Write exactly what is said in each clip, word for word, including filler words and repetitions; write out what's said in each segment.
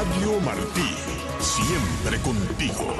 Radio Martí, siempre contigo.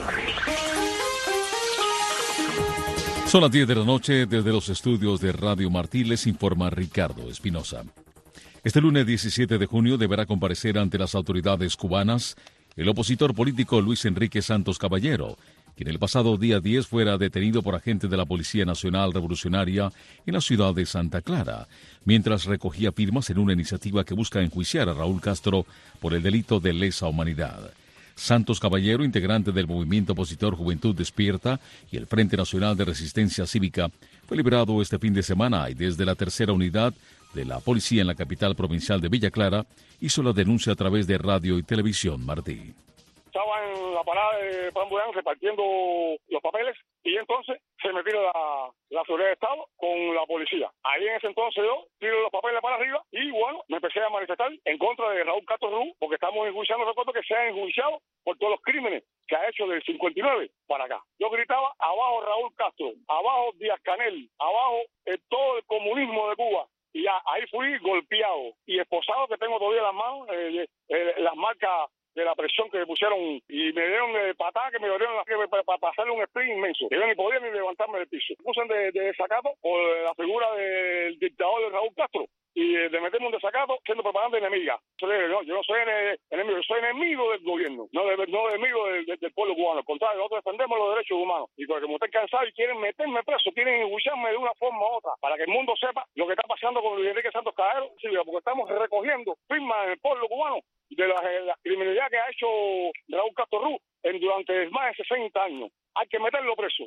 Son las diez de la noche. Desde los estudios de Radio Martí les informa Ricardo Espinosa. Este lunes diecisiete de junio deberá comparecer ante las autoridades cubanas el opositor político Luis Enrique Santos Caballero, quien el pasado día diez fuera detenido por agentes de la Policía Nacional Revolucionaria en la ciudad de Santa Clara, mientras recogía firmas en una iniciativa que busca enjuiciar a Raúl Castro por el delito de lesa humanidad. Santos Caballero, integrante del movimiento opositor Juventud Despierta y el Frente Nacional de Resistencia Cívica, fue liberado este fin de semana y desde la tercera unidad de la policía en la capital provincial de Villa Clara hizo la denuncia a través de radio y televisión Martí. Estaba en la parada de Pambuán repartiendo los papeles y entonces se me tira la, la seguridad de Estado con la policía. Ahí en ese entonces yo tiro los papeles para arriba y bueno, me empecé a manifestar en contra de Raúl Castro Rú porque estamos enjuiciando, recuerdo que se ha enjuiciado por todos los crímenes que ha hecho del cincuenta y nueve para acá. Yo gritaba abajo Raúl Castro, abajo Díaz Canel, abajo eh, todo el comunismo de Cuba. Y ya, ahí fui golpeado y esposado que tengo todavía las manos, eh, eh, las marcas de la presión que me pusieron y me dieron de patada que me dieron para pa, pa hacerle un sprint inmenso. Yo ni podía ni levantarme del piso. Me pusen de, de desacato por la figura del dictador de Raúl Castro y de meterme un desacato siendo propaganda enemiga. Yo no, yo no soy enemigo, yo soy enemigo del gobierno, no, de, no enemigo del, del, del pueblo cubano. Al contrario, nosotros defendemos los derechos humanos. Y porque como están cansados y quieren meterme preso, quieren enjuiciarme de una forma u otra, para que el mundo sepa lo que está pasando con Luis Enrique Santos Caballero, sí, porque estamos recogiendo firmas en el pueblo cubano de la, la criminalidad que ha hecho Raúl Castro Rú en, durante más de sesenta años. Hay que meterlo preso.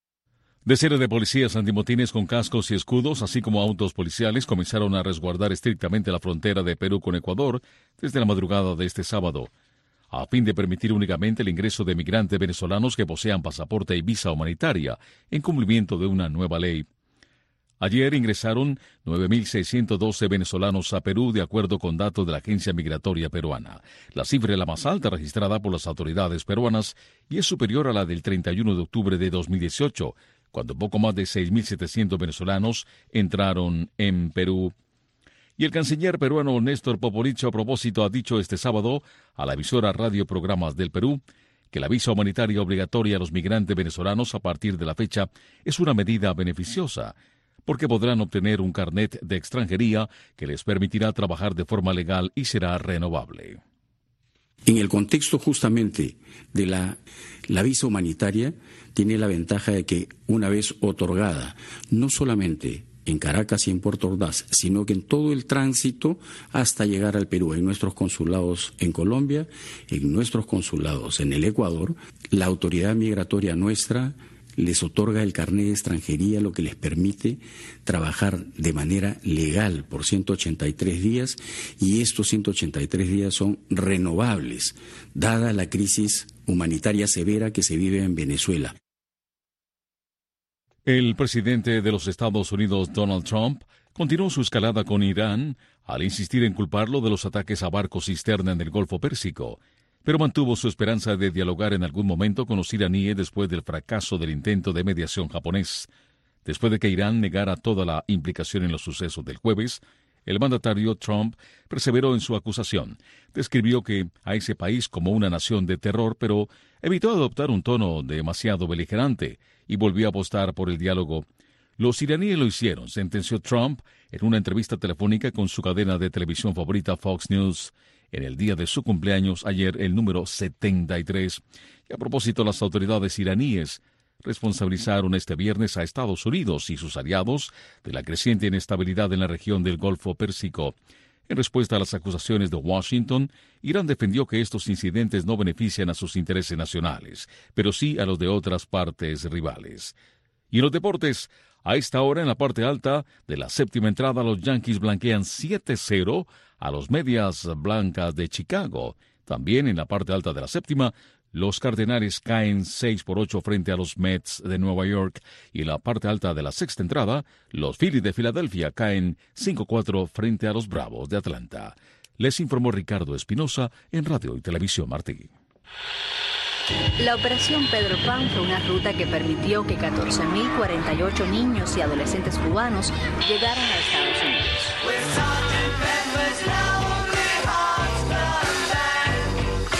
Decenas de policías antimotines con cascos y escudos, así como autos policiales, comenzaron a resguardar estrictamente la frontera de Perú con Ecuador desde la madrugada de este sábado, a fin de permitir únicamente el ingreso de migrantes venezolanos que posean pasaporte y visa humanitaria, en cumplimiento de una nueva ley. Ayer ingresaron nueve mil seiscientos doce venezolanos a Perú, de acuerdo con datos de la Agencia Migratoria Peruana. La cifra es la más alta registrada por las autoridades peruanas y es superior a la del treinta y uno de octubre de dos mil dieciocho, cuando poco más de seis mil setecientos venezolanos entraron en Perú. Y el canciller peruano Néstor Popolicho, a propósito, ha dicho este sábado a la emisora Radio Programas del Perú que la visa humanitaria obligatoria a los migrantes venezolanos a partir de la fecha es una medida beneficiosa, porque podrán obtener un carnet de extranjería que les permitirá trabajar de forma legal y será renovable. En el contexto justamente de la, la visa humanitaria, tiene la ventaja de que una vez otorgada, no solamente en Caracas y en Puerto Ordaz, sino que en todo el tránsito hasta llegar al Perú, en nuestros consulados en Colombia, en nuestros consulados en el Ecuador, la autoridad migratoria nuestra les otorga el carnet de extranjería, lo que les permite trabajar de manera legal por ciento ochenta y tres días, y estos ciento ochenta y tres días son renovables, dada la crisis humanitaria severa que se vive en Venezuela. El presidente de los Estados Unidos, Donald Trump, continuó su escalada con Irán al insistir en culparlo de los ataques a barcos cisterna en el Golfo Pérsico, pero mantuvo su esperanza de dialogar en algún momento con los iraníes después del fracaso del intento de mediación japonés. Después de que Irán negara toda la implicación en los sucesos del jueves, el mandatario Trump perseveró en su acusación. Describió que a ese país como una nación de terror, pero evitó adoptar un tono demasiado beligerante y volvió a apostar por el diálogo. Los iraníes lo hicieron, sentenció Trump en una entrevista telefónica con su cadena de televisión favorita Fox News, en el día de su cumpleaños ayer, el número setenta y tres. Y a propósito, las autoridades iraníes responsabilizaron este viernes a Estados Unidos y sus aliados de la creciente inestabilidad en la región del Golfo Pérsico. En respuesta a las acusaciones de Washington, Irán defendió que estos incidentes no benefician a sus intereses nacionales, pero sí a los de otras partes rivales. Y en los deportes, a esta hora, en la parte alta de la séptima entrada, los Yankees blanquean siete cero a los Medias Blancas de Chicago. También en la parte alta de la séptima, los Cardenales caen seis por ocho frente a los Mets de Nueva York. Y en la parte alta de la sexta entrada, los Phillies de Filadelfia caen cinco cuatro frente a los Bravos de Atlanta. Les informó Ricardo Espinosa en Radio y Televisión Martí. La Operación Pedro Pan fue una ruta que permitió que catorce mil cuarenta y ocho niños y adolescentes cubanos llegaran a Estados Unidos.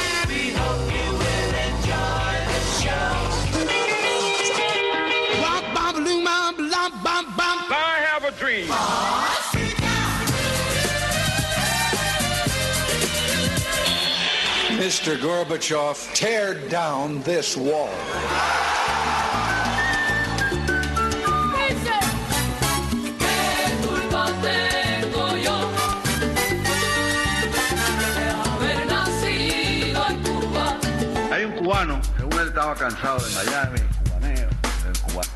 mister Gorbachev, tear down this wall. Hay un cubano, según él estaba cansado de Miami, cubaneo, del cubano.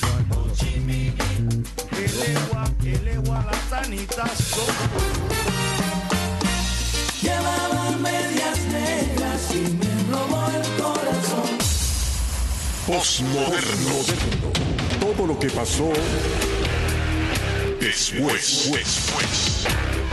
Llevaba medias negras y me robó el corazón. Postmoderno. Todo lo que pasó después. después.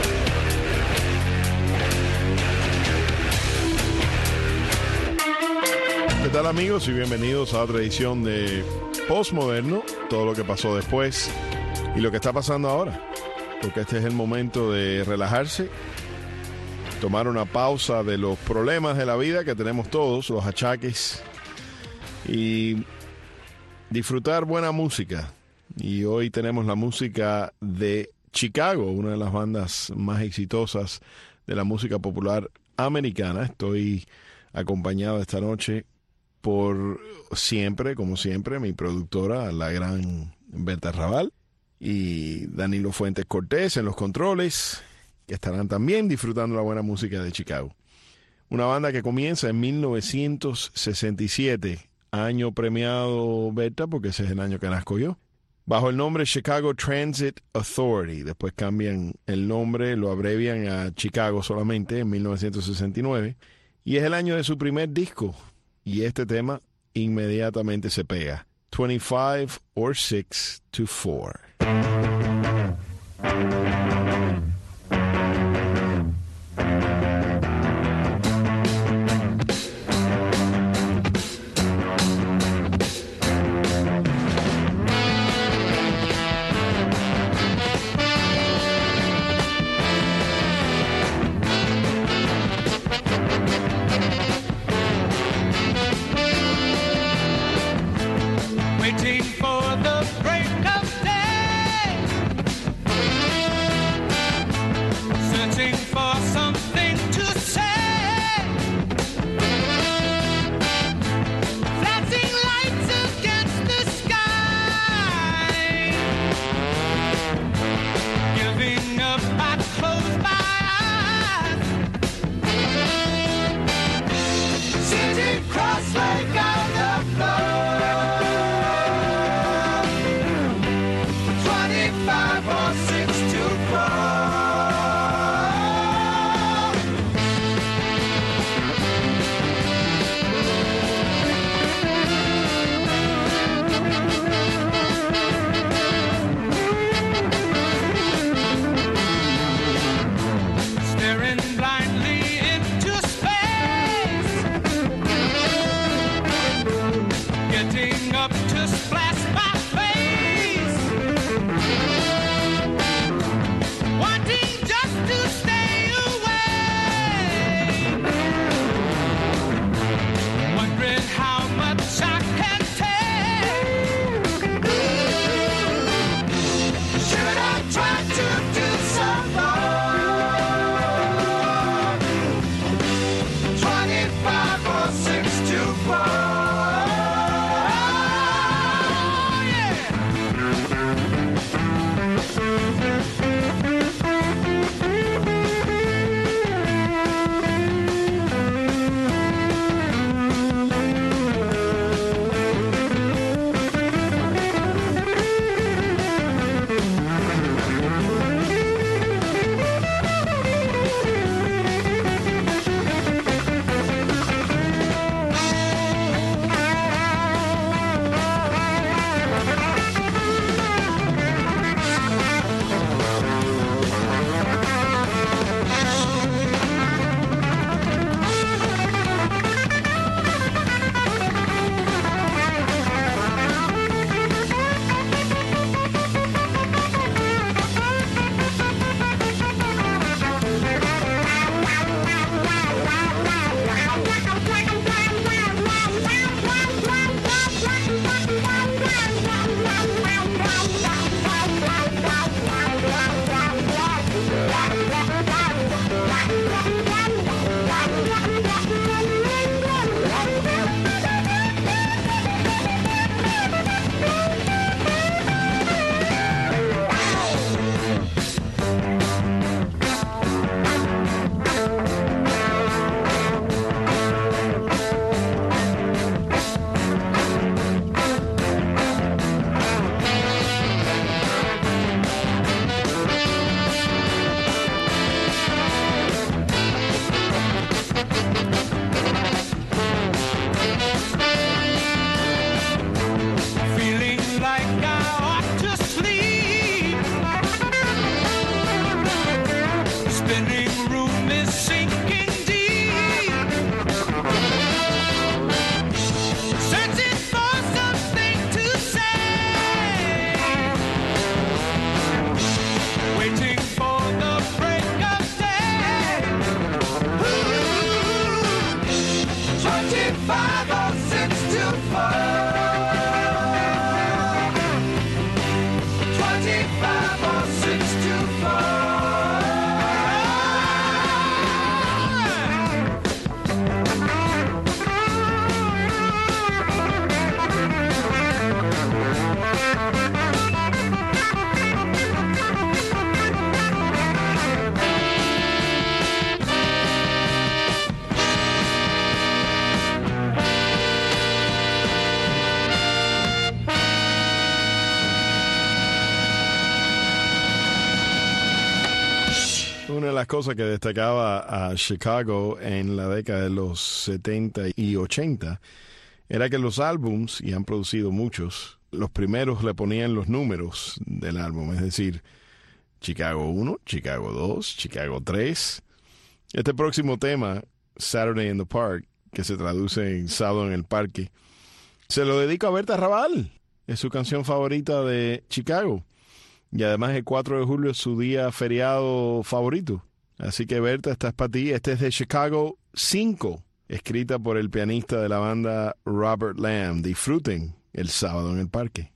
¿Qué tal, amigos? Y bienvenidos a otra edición de Postmoderno, todo lo que pasó después y lo que está pasando ahora, porque este es el momento de relajarse, tomar una pausa de los problemas de la vida que tenemos todos, los achaques, y disfrutar buena música. Y hoy tenemos la música de Chicago, una de las bandas más exitosas de la música popular americana. Estoy acompañado esta noche por siempre, como siempre, mi productora, la gran Berta Raval, y Danilo Fuentes Cortés en los controles, que estarán también disfrutando la buena música de Chicago. Una banda que comienza en mil novecientos sesenta y siete, año premiado, Berta, porque ese es el año que nazco yo, bajo el nombre Chicago Transit Authority. Después cambian el nombre, lo abrevian a Chicago solamente en mil novecientos sesenta y nueve, y es el año de su primer disco. Y este tema inmediatamente se pega. twenty-five or six to four. Waiting for the break of day, searching for something to say, flashing lights against the sky, giving up, I close my eyes, sitting cross-legged on the floor. las cosas que destacaba a Chicago en la década de los setenta y ochenta era que los álbums, y han producido muchos, los primeros le ponían los números del álbum, es decir, Chicago uno, Chicago dos, Chicago tres. Este próximo tema, Saturday in the Park, que se traduce en Sábado en el Parque, se lo dedico a Berta Raval. Es su canción favorita de Chicago. Y además el cuatro de julio es su día feriado favorito. Así que Berta, esta es para ti. Este es de Chicago cinco, escrita por el pianista de la banda Robert Lamb. Disfruten el Sábado en el Parque.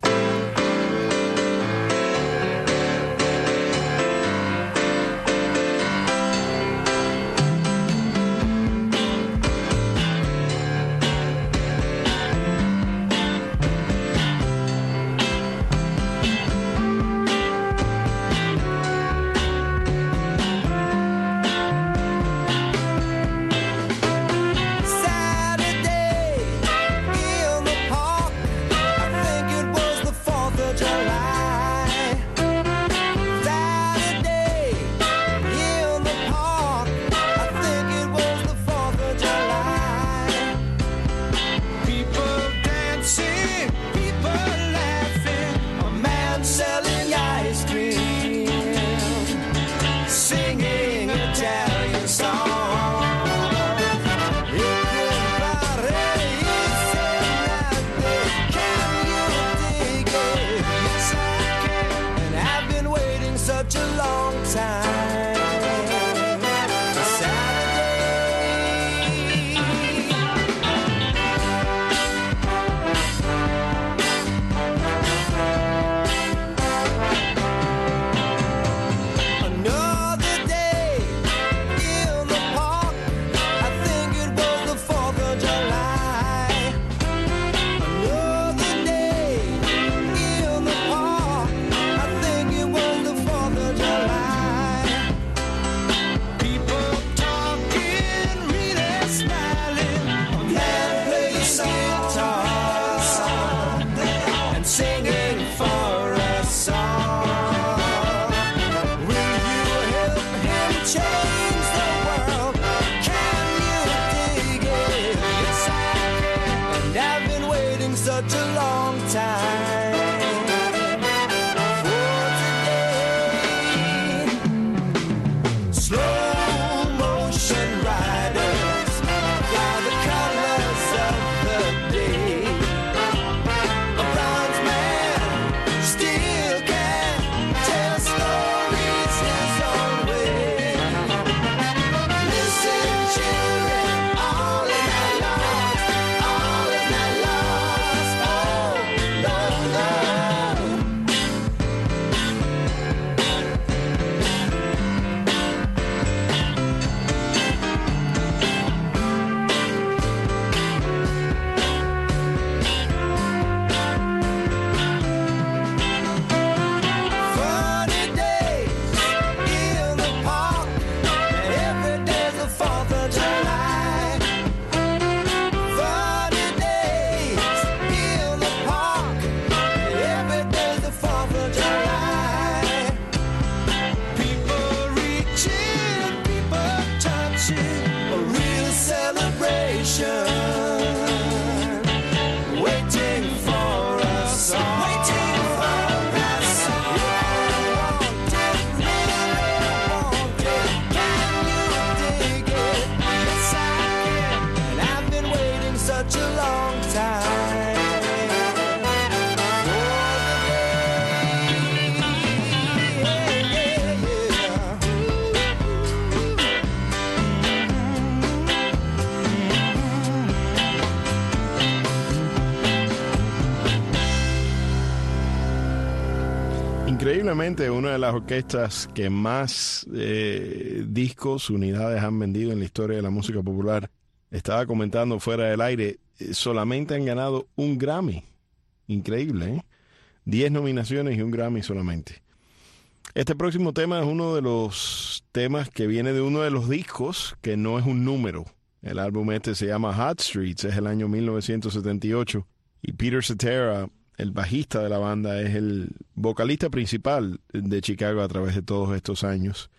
Increíblemente, una de las orquestas que más eh, discos, unidades han vendido en la historia de la música popular. Estaba comentando fuera del aire, eh, solamente han ganado un Grammy. Increíble, ¿eh? Diez nominaciones y un Grammy solamente. Este próximo tema es uno de los temas que viene de uno de los discos que no es un número. El álbum este se llama Hot Streets, es el año mil novecientos setenta y ocho. Y Peter Cetera, el bajista de la banda, es el vocalista principal de Chicago a través de todos estos años.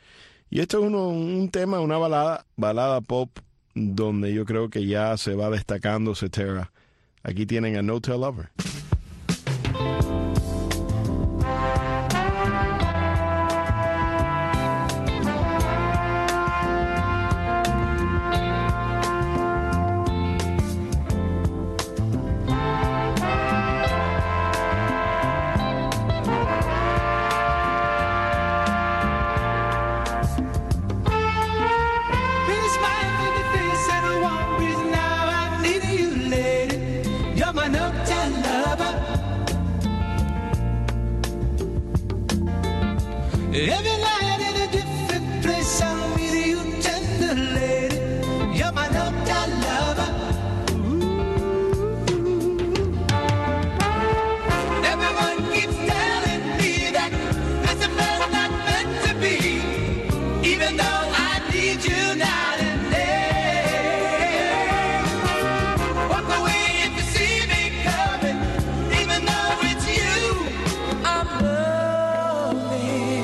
Y esto es uno, un tema, una balada, balada pop, donde yo creo que ya se va destacando Cetera. Aquí tienen a No Tell Lover. Every night in a different place, I'm with you, tender lady. You're my no-doubt lover. Ooh. Everyone keeps telling me that this affair's not meant to be, even though I need you night and day. Walk away if you see me coming, even though it's you I'm loving.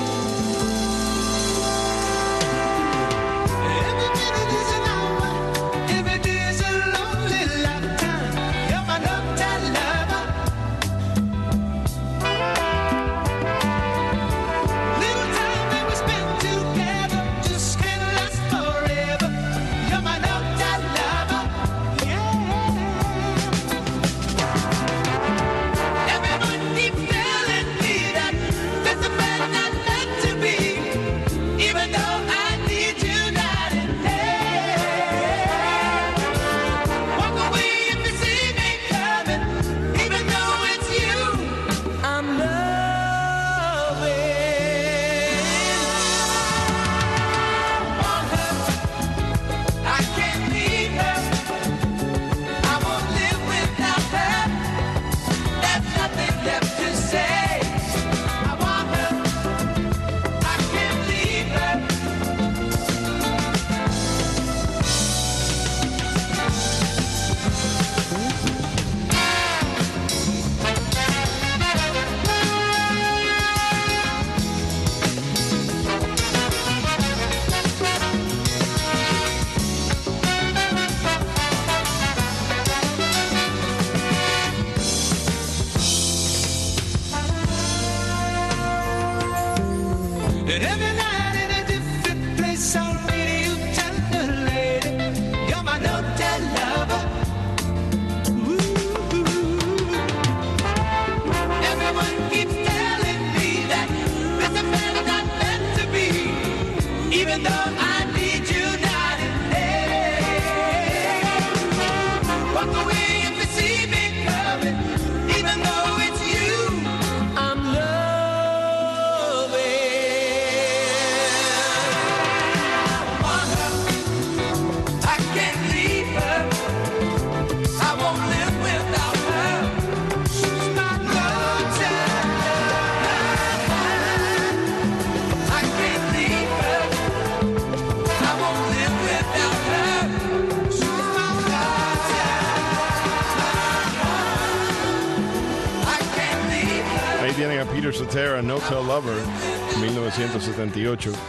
Tienen a Peter Cetera, No Tell Lover, mil novecientos setenta y ocho.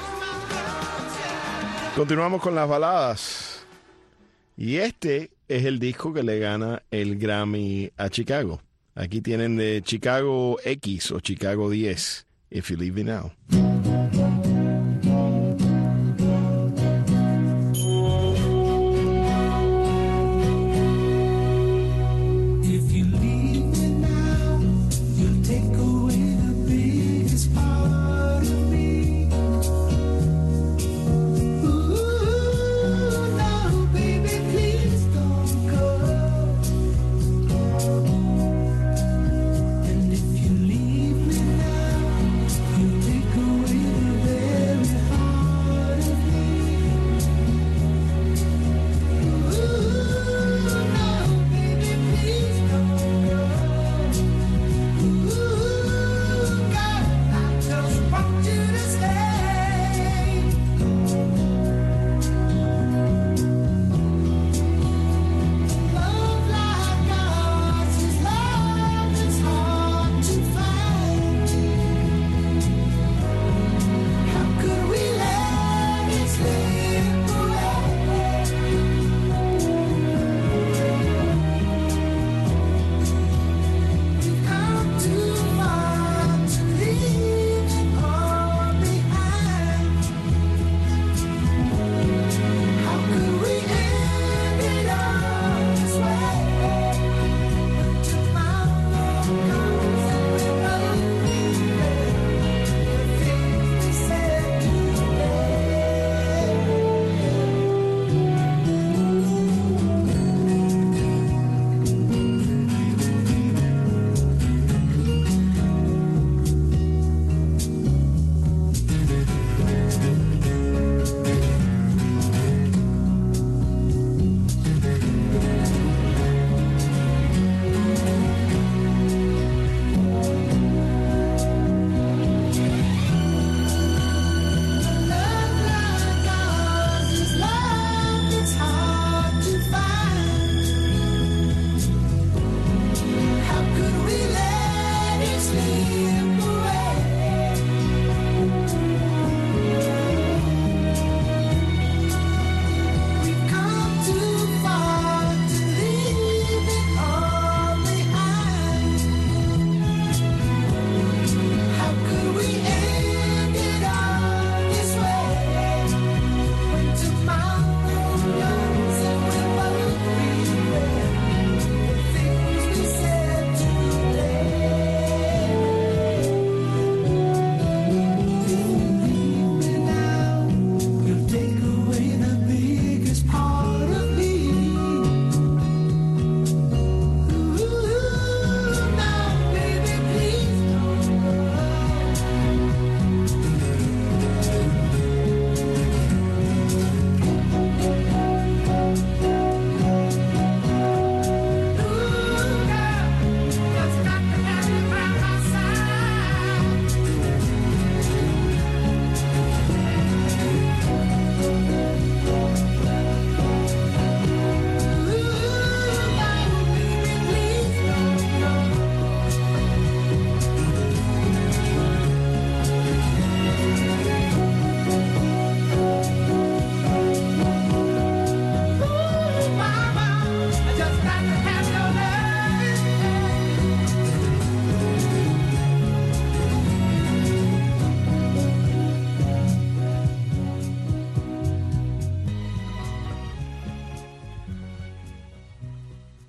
Continuamos con las baladas. Y este es el disco que le gana el Grammy a Chicago. Aquí tienen de Chicago X o Chicago diez, If You Leave Me Now. Take away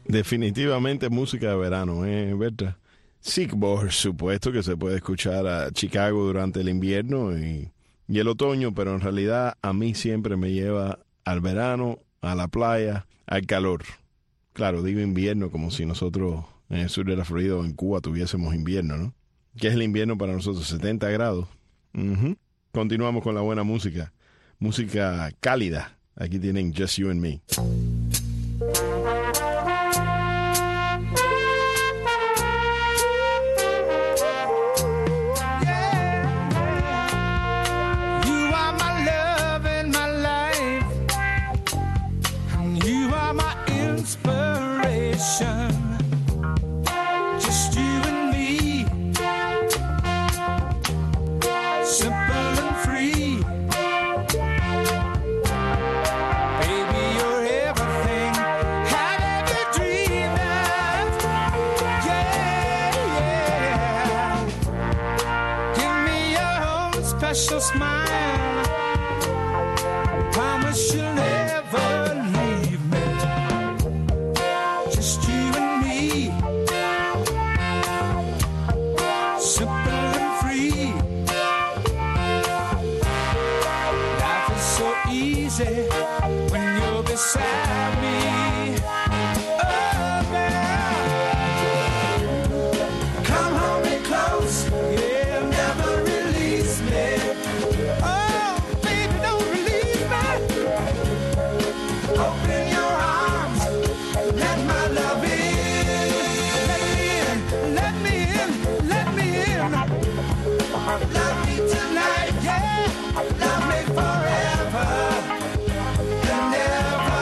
Definitivamente música de verano, ¿eh, Berta? Sí, por supuesto que se puede escuchar a Chicago durante el invierno y, y el otoño, pero en realidad a mí siempre me lleva al verano, a la playa, al calor. Claro, digo invierno como si nosotros en el sur de la Florida o en Cuba tuviésemos invierno, ¿no? ¿Qué es el invierno para nosotros? setenta grados. Uh-huh. Continuamos con la buena música. Música cálida. Aquí tienen Just You and Me. Just you and me, simple and free. Baby, you're everything I've ever dreamed of. Yeah, yeah. Give me your own special smile. Promise you'll never leave me. Just you and me, simple and free. Life is so easy when you're beside me. Oh, girl, come hold me close, yeah, never release me. Oh, baby, don't release me. Open your arms, let my love in. Let me in, let me in, let me in. Love me tonight, yeah. Love me forever and ever.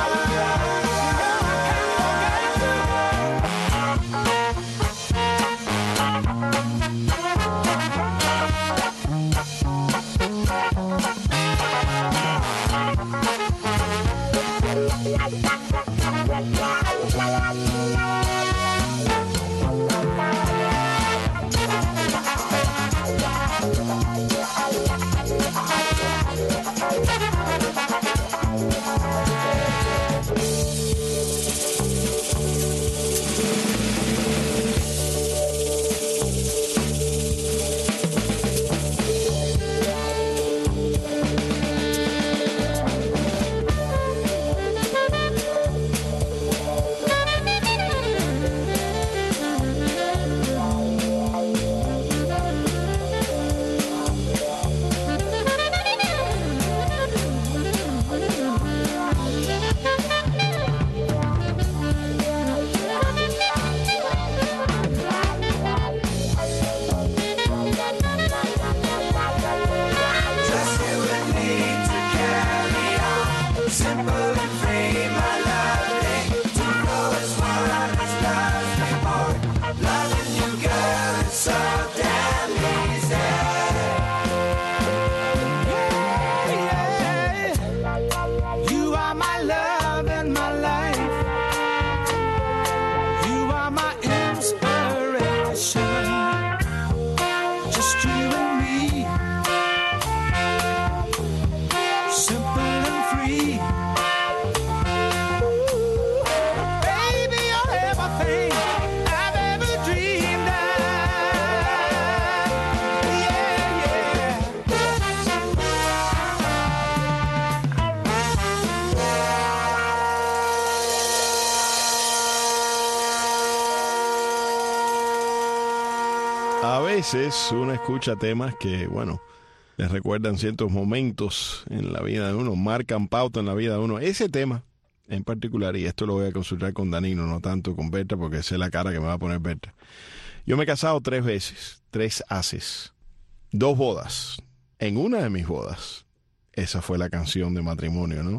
A veces uno escucha temas que, bueno, les recuerdan ciertos momentos en la vida de uno, marcan pauta en la vida de uno. Ese tema en particular, y esto lo voy a consultar con Danilo, no tanto con Berta, porque sé la cara que me va a poner Berta. Yo me he casado tres veces, tres haces, dos bodas. En una de mis bodas, esa fue la canción de matrimonio, ¿no?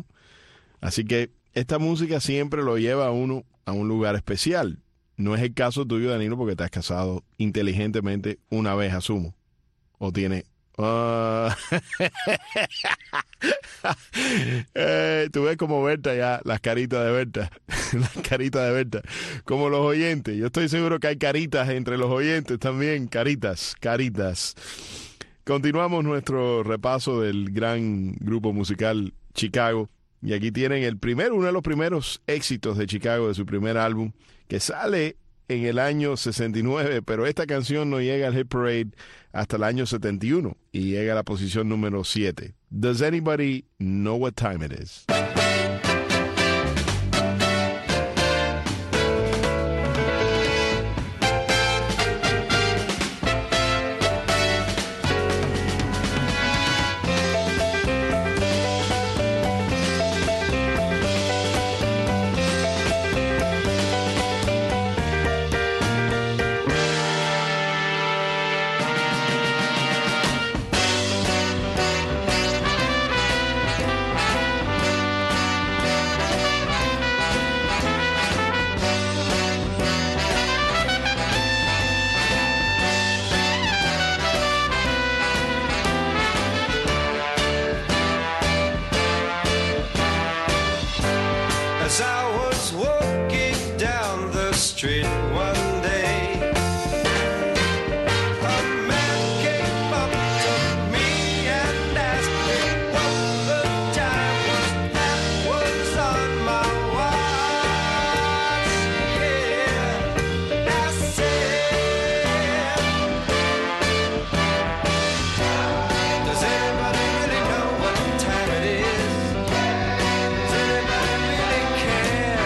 Así que esta música siempre lo lleva a uno a un lugar especial. No es el caso tuyo, Danilo, porque te has casado inteligentemente una vez, asumo. O tiene... Uh... eh, tú ves como Berta ya, las caritas de Berta, las caritas de Berta, como los oyentes. Yo estoy seguro que hay caritas entre los oyentes también, caritas, caritas. Continuamos nuestro repaso del gran grupo musical Chicago. Y aquí tienen el primero, uno de los primeros éxitos de Chicago, de su primer álbum, que sale en el año sesenta y nueve, pero esta canción no llega al Hit Parade hasta el año setenta y uno y llega a la posición número siete. Does anybody know what time it is? As I was walking down the street one day, a man came up to me and asked me what the time was. That was on my watch. Yeah, I said, does anybody really know what time it is? Does anybody really care?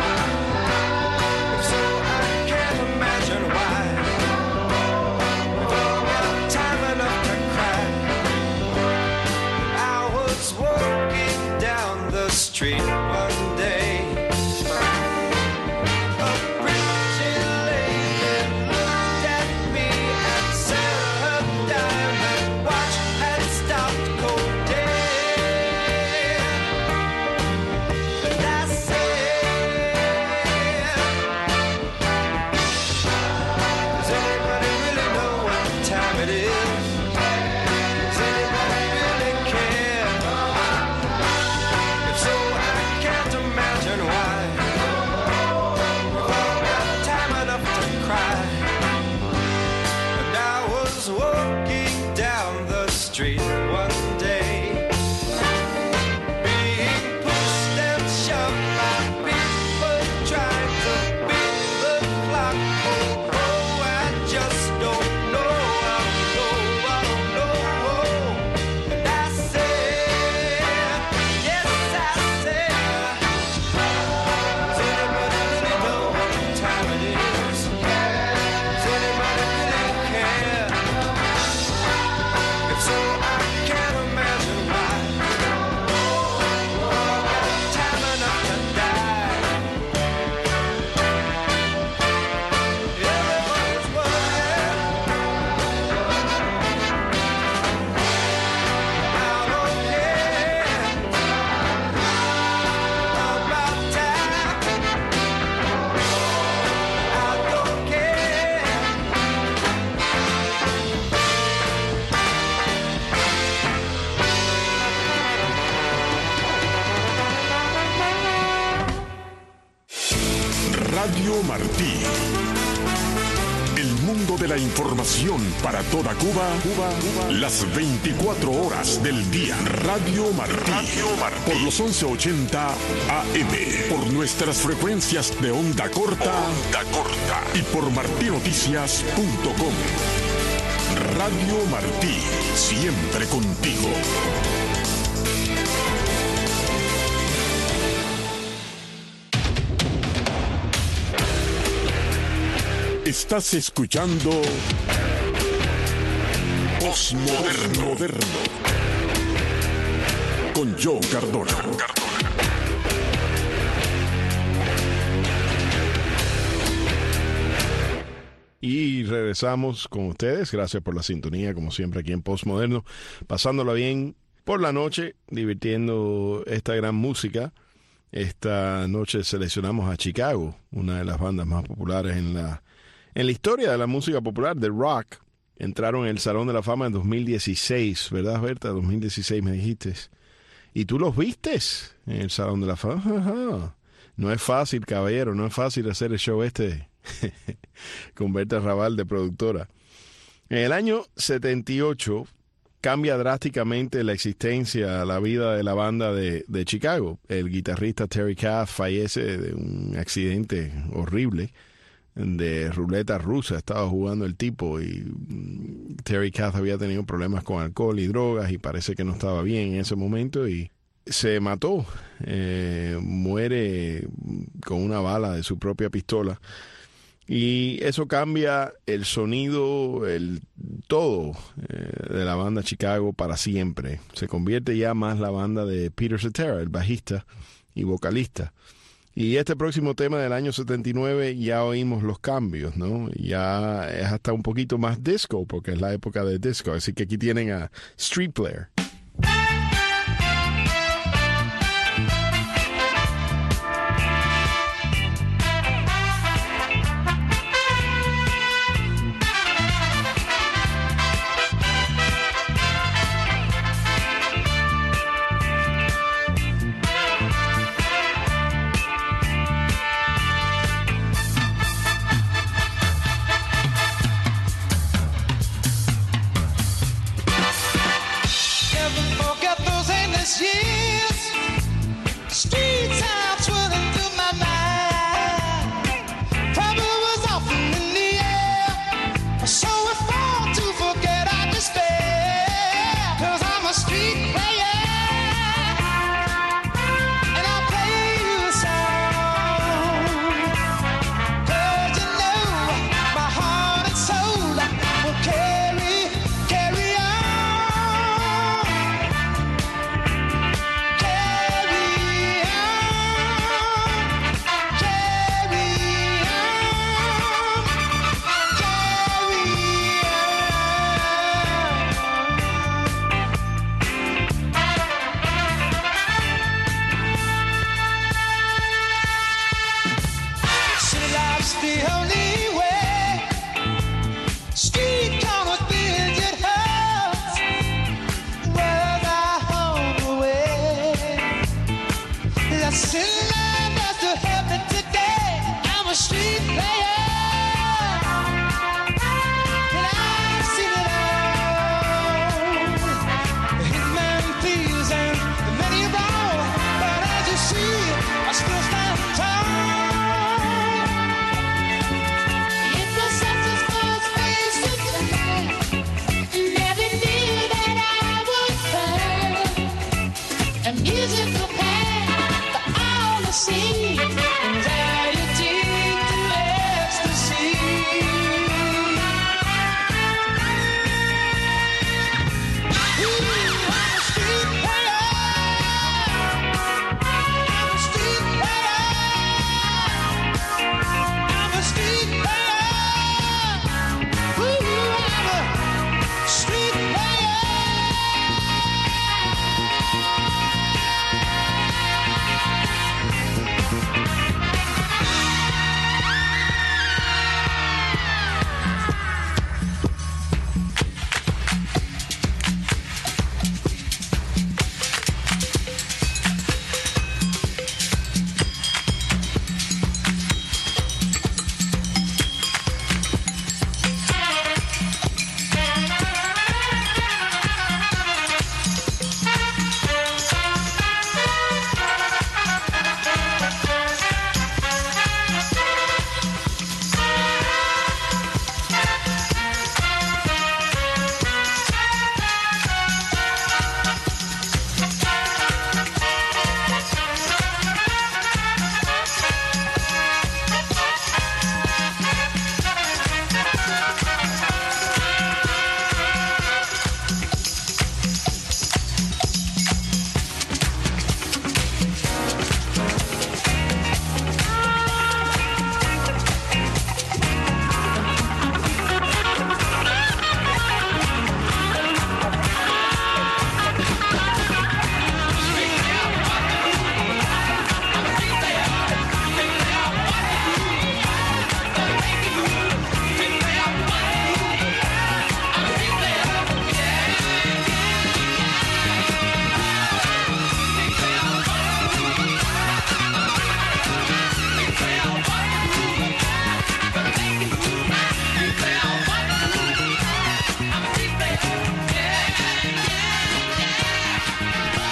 If so, I can't imagine why. We've all got time enough to cry. I was walking down the street one day. A pretty lady looked at me and said her diamond watch had stopped cold dead. And I said, does anybody really know what time it is? Does anybody really care? If so, I can't imagine why. We've all got time enough to cry. And I was walking down the street one day, being pushed and shoved by people trying to beat the clock. Oh, oh, I just don't know. I don't know. I don't know. And I said, yes, I said, does anybody really know what time it is? Does anybody really care? If so, I can't imagine why. We've all got time enough to die. Everybody's worried. I don't care about time. I don't care. Radio Martí. El mundo de la información para toda Cuba, Cuba, Cuba, las veinticuatro horas del día. Radio Martí. Radio Martí. Por los once ochenta A M. Por nuestras frecuencias de onda corta. Onda corta. Y por martinoticias punto com. Radio Martí. Siempre contigo. Estás escuchando Postmoderno Moderno con Joe Cardona. Y regresamos con ustedes. Gracias por la sintonía, como siempre, aquí en Postmoderno. Pasándola bien por la noche, divirtiendo esta gran música. Esta noche seleccionamos a Chicago, una de las bandas más populares en la, en la historia de la música popular, de rock. Entraron en el Salón de la Fama en dos mil dieciséis, ¿verdad, Berta? dos mil dieciséis me dijiste. ¿Y tú los vistes en el Salón de la Fama? Ajá. No es fácil, caballero, no es fácil hacer el show este con Berta Raval de productora. En el año setenta y ocho cambia drásticamente la existencia, la vida de la banda de, de Chicago. El guitarrista Terry Kath fallece de un accidente horrible de ruleta rusa. Estaba jugando el tipo y Terry Kath había tenido problemas con alcohol y drogas y parece que no estaba bien en ese momento y se mató. Eh, muere con una bala de su propia pistola. Y eso cambia el sonido, el todo eh, de la banda Chicago para siempre. Se convierte ya más la banda de Peter Cetera, el bajista y vocalista. Y este próximo tema del año setenta y nueve ya oímos los cambios, ¿no? Ya es hasta un poquito más disco, porque es la época de disco. Así que aquí tienen a Street Player.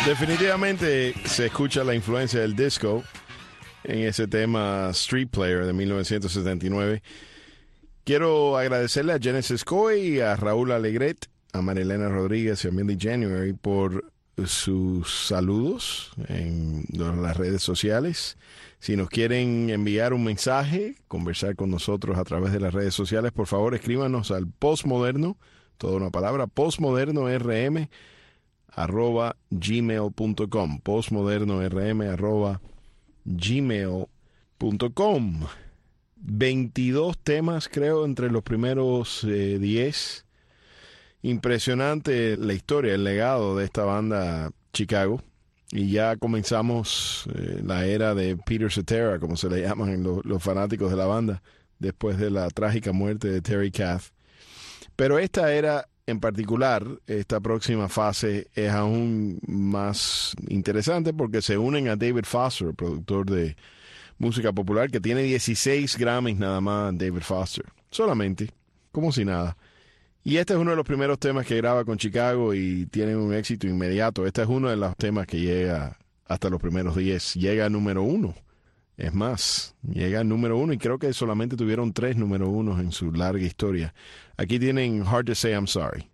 Definitivamente se escucha la influencia del disco en ese tema Street Player de mil novecientos setenta y nueve. Quiero agradecerle a Genesis Coy, a Raúl Alegret, a Marilena Rodríguez y a Millie January por sus saludos en las redes sociales. Si nos quieren enviar un mensaje, conversar con nosotros a través de las redes sociales, por favor escríbanos al postmoderno, toda una palabra, postmodernorm arroba gmail punto com, postmodernorm arroba gmail punto com. veintidós temas, creo, entre los primeros eh, diez. Impresionante la historia, el legado de esta banda Chicago. Y ya comenzamos eh, la era de Peter Cetera, como se le llaman los, los fanáticos de la banda, después de la trágica muerte de Terry Kath. Pero esta era en particular, esta próxima fase es aún más interesante porque se unen a David Foster, productor de música popular, que tiene dieciséis Grammys nada más, David Foster. Solamente, como si nada. Y este es uno de los primeros temas que graba con Chicago y tiene un éxito inmediato. Este es uno de los temas que llega hasta los primeros diez. Llega a número uno. Es más, llega al número uno y creo que solamente tuvieron tres número unos en su larga historia. Aquí tienen Hard to Say I'm Sorry.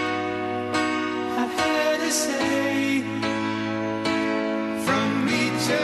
Each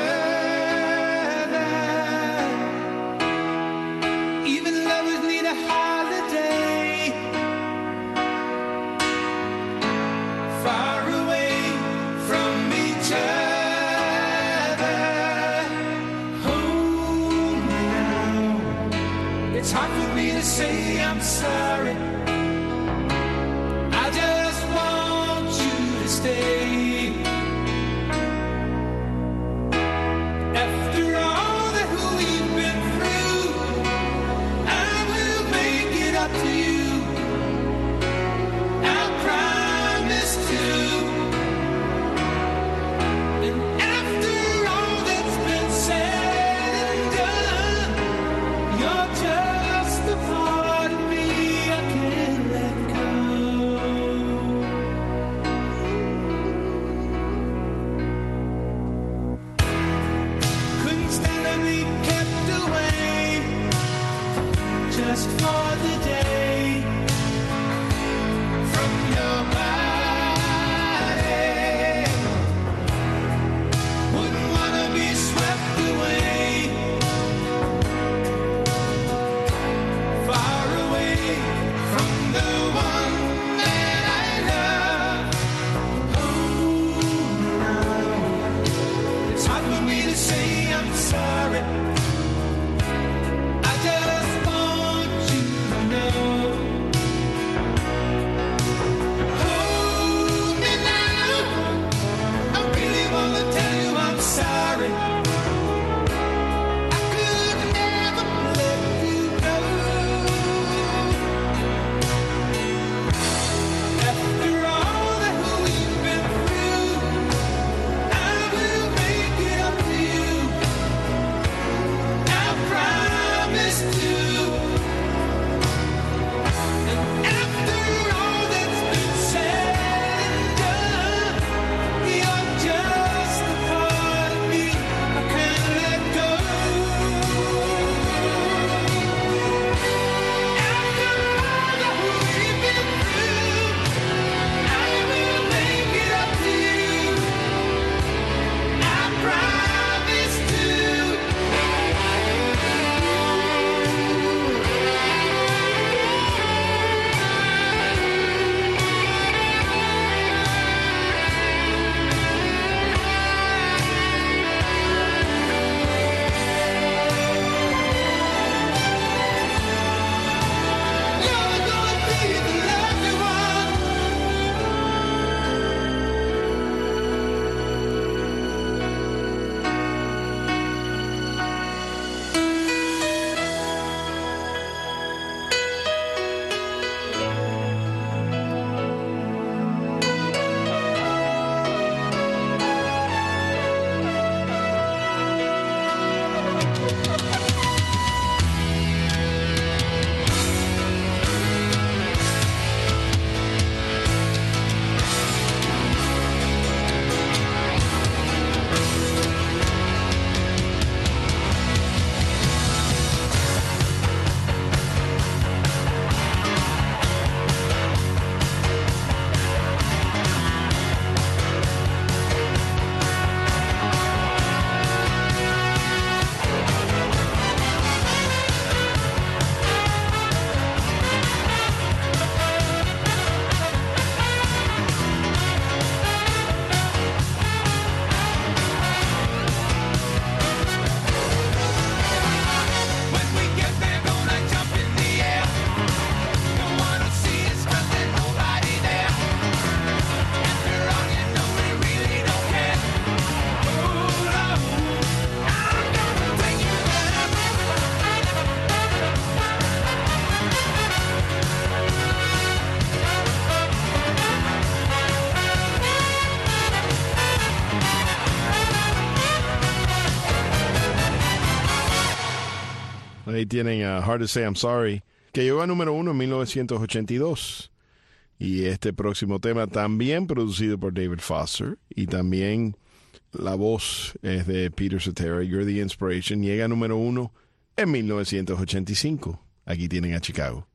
Ahí tienen a Hard to Say I'm Sorry, que llegó a número uno en mil novecientos ochenta y dos. Y este próximo tema también producido por David Foster y también la voz es de Peter Cetera, You're the Inspiration, llega a número uno en mil novecientos ochenta y cinco. Aquí tienen a Chicago.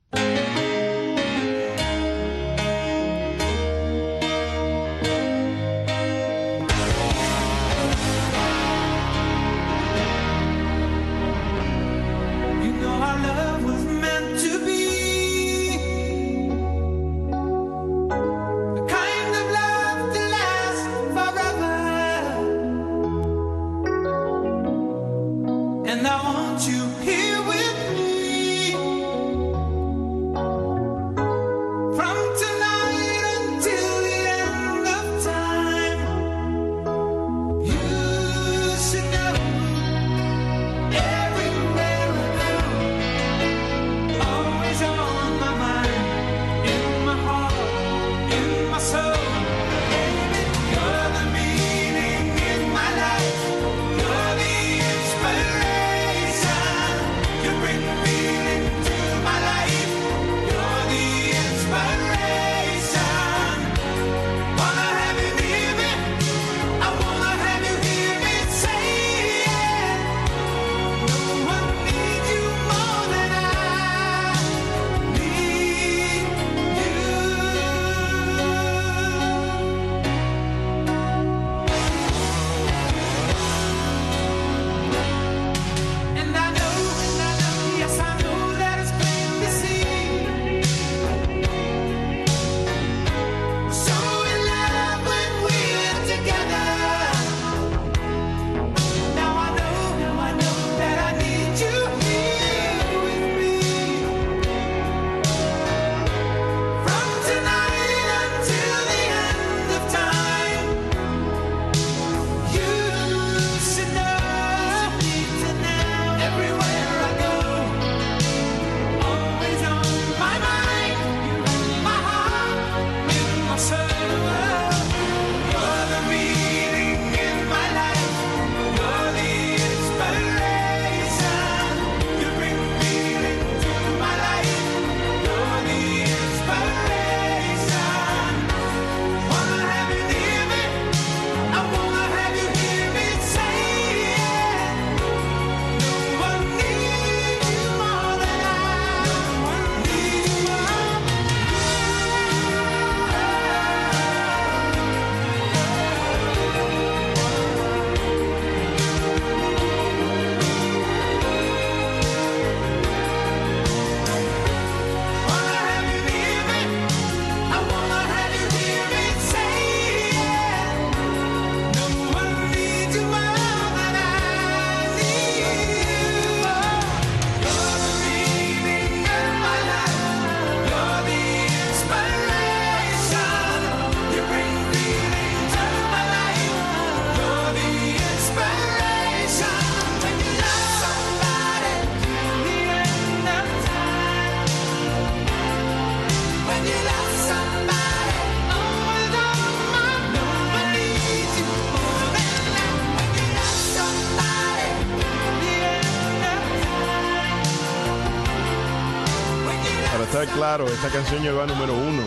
Claro, esta canción llegó a número uno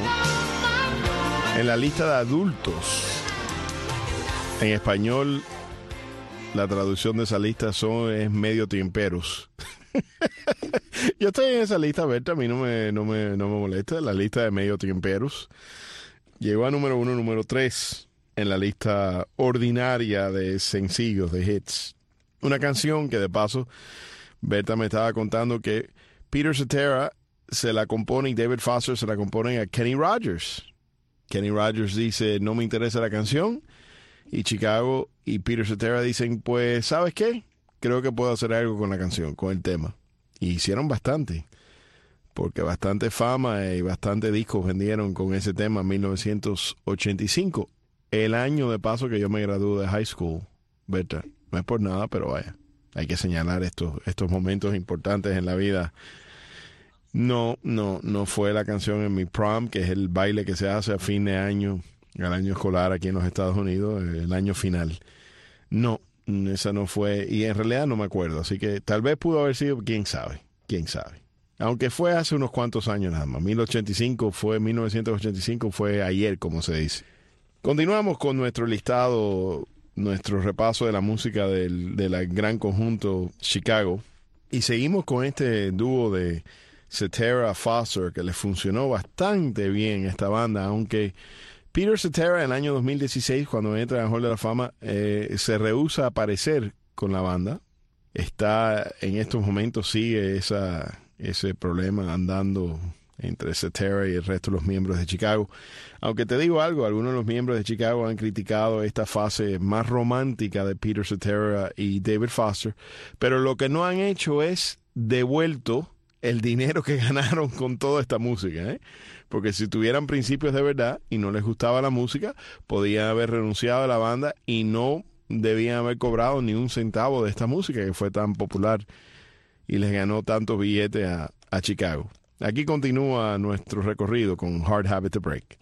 en la lista de adultos. En español, la traducción de esa lista son es medio tiemperos. Yo estoy en esa lista, Berta, a mí no me, no me, no me molesta, la lista de medio tiemperos. Llegó a número uno, número tres en la lista ordinaria de sencillos, de hits. Una canción que de paso, Berta me estaba contando que Peter Cetera se la compone y David Foster se la compone a Kenny Rogers. Kenny Rogers dice, no me interesa la canción. Y Chicago y Peter Cetera dicen, pues, ¿sabes qué? Creo que puedo hacer algo con la canción, con el tema. Y hicieron bastante, porque bastante fama y bastante discos vendieron con ese tema en mil novecientos ochenta y cinco. El año de paso que yo me gradué de high school. Berta, no es por nada, pero vaya, hay que señalar estos, estos momentos importantes en la vida. No, no, no fue la canción en mi prom, que es el baile que se hace a fin de año, al año escolar aquí en los Estados Unidos, el año final. No, esa no fue, y en realidad no me acuerdo, así que tal vez pudo haber sido, quién sabe. quién sabe. Aunque fue hace unos cuantos años nada más. mil ochenta y cinco fue, mil novecientos ochenta y cinco fue ayer, como se dice. Continuamos con nuestro listado, nuestro repaso de la música del, del gran conjunto Chicago. Y seguimos con este dúo de Cetera Foster, que le funcionó bastante bien esta banda, aunque Peter Cetera en el año dos mil dieciséis, cuando entra en Hall de la Fama, eh, se rehúsa a aparecer con la banda. Está en estos momentos, sigue esa, ese problema andando entre Cetera y el resto de los miembros de Chicago. Aunque te digo algo, algunos de los miembros de Chicago han criticado esta fase más romántica de Peter Cetera y David Foster, pero lo que no han hecho es devuelto el dinero que ganaron con toda esta música, ¿eh? Porque si tuvieran principios de verdad y no les gustaba la música, podían haber renunciado a la banda y no debían haber cobrado ni un centavo de esta música que fue tan popular y les ganó tantos billetes a, a Chicago. Aquí continúa nuestro recorrido con Hard Habit to Break.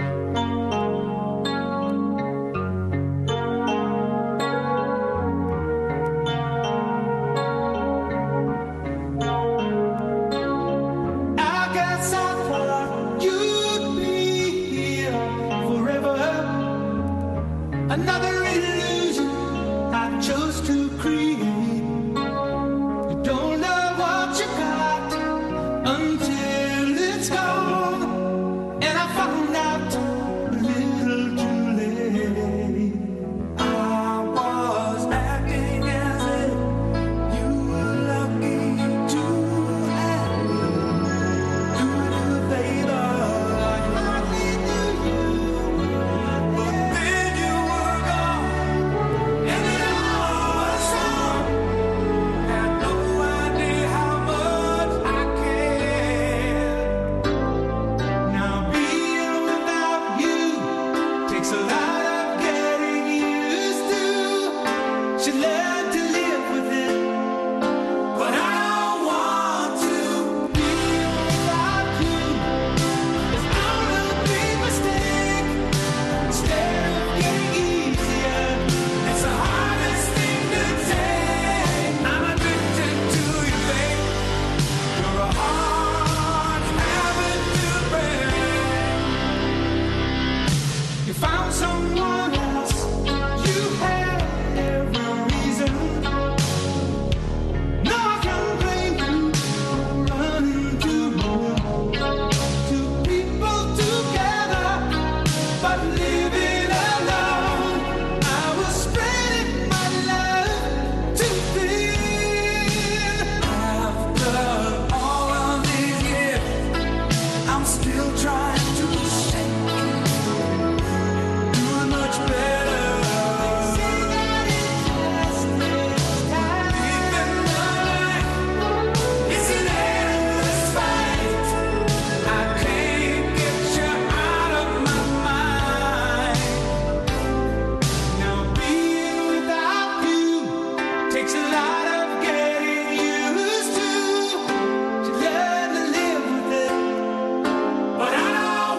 Another illusion I chose to create. You don't know what you got until it's gone. And I found out a little too late. I was acting as if you were lucky to have me. Do you a favor like hardly knew you. But then you were gone, and it all was wrong. Had no idea how much I cared. Now being without you takes a lot of getting used to. Should learn to live with it, but I don't want to. Being without you is gonna be a mistake. Instead of getting easier, it's the hardest thing to take. I'm addicted to you, babe. You're a hard habit to break. You found someone else. You had every reason. No, I can't blame you for running to two people together, but living alone. I was spreading my love too thin. After all of these years, I'm still trying to shake it. Doing much better. Say that it just takes time. Deep in the night, it's an endless fight. I can't get you out of my mind. Now being without you takes a lot of getting used to. To learn to live with it, but I don't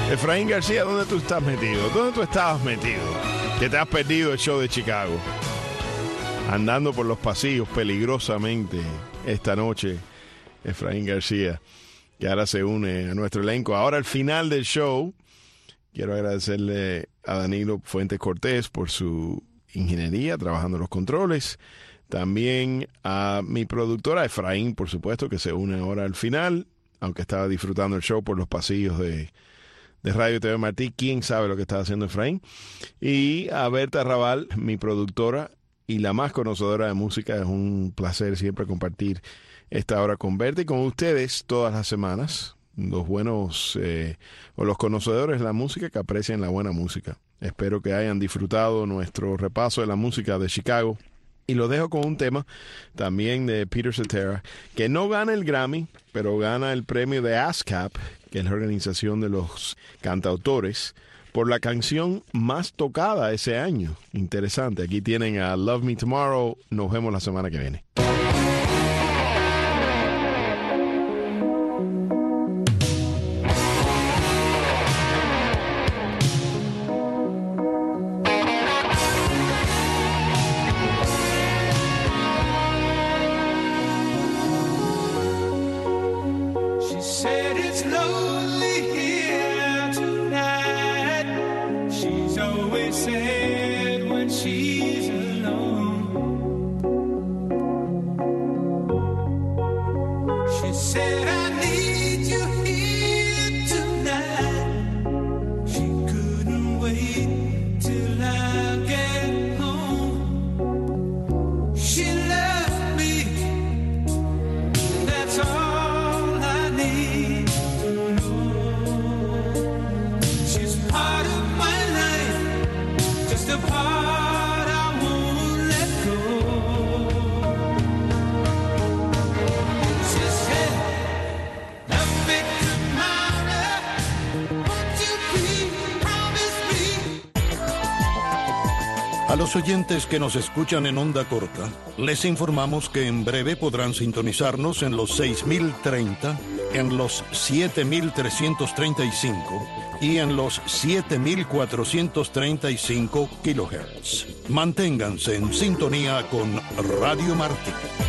Efraín García, ¿dónde tú estás metido? ¿Dónde tú estabas metido? Que te has perdido el show de Chicago. Andando por los pasillos peligrosamente esta noche, Efraín García, que ahora se une a nuestro elenco. Ahora al final del show, quiero agradecerle a Danilo Fuentes Cortés por su ingeniería, trabajando en los controles. También a mi productora Efraín, por supuesto, que se une ahora al final, aunque estaba disfrutando el show por los pasillos de, de Radio T V Martí. ¿Quién sabe lo que estaba haciendo Efraín? Y a Berta Raval, mi productora y la más conocedora de música. Es un placer siempre compartir esta hora con Berta y con ustedes todas las semanas. Los buenos eh, o los conocedores de la música que aprecian la buena música. Espero que hayan disfrutado nuestro repaso de la música de Chicago. Y lo dejo con un tema también de Peter Cetera, que no gana el Grammy, pero gana el premio de ASCAP, que es la organización de los cantautores, por la canción más tocada ese año. Interesante. Aquí tienen a Love Me Tomorrow. Nos vemos la semana que viene. A los oyentes que nos escuchan en onda corta, les informamos que en breve podrán sintonizarnos en los seis mil treinta, en los siete mil trescientos treinta y cinco y en los siete mil cuatrocientos treinta y cinco kilohertz. Manténganse en sintonía con Radio Martí.